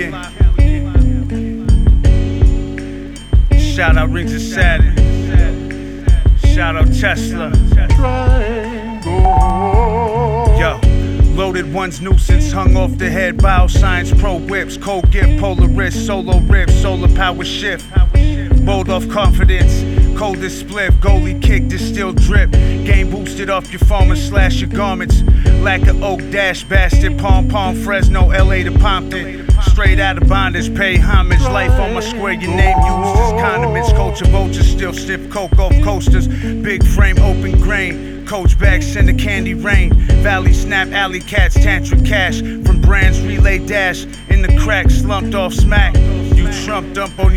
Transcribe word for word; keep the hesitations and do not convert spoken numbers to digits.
again. Shout out Rings of Saturn. Shout out Tesla. Yo, loaded one's nuisance, hung off the head. Bioscience, pro whips, cold gift, polar wrist, solo rip, solar power shift. Bold off confidence, coldest spliff, goalie kick, distilled drip. Game boosted off your phone and slash your garments. Lack of oak dash, bastard, pom pom, Fresno, L A to Compton. Straight out of bondage, pay homage. Life on my square, your name used as condiments. Culture vultures, still stiff coke off coasters. Big frame, open grain. Coach back, send the candy rain. Valley snap, alley cats, tantric cash. From brands, relay dash. In the crack, slumped off smack. You trumped up on your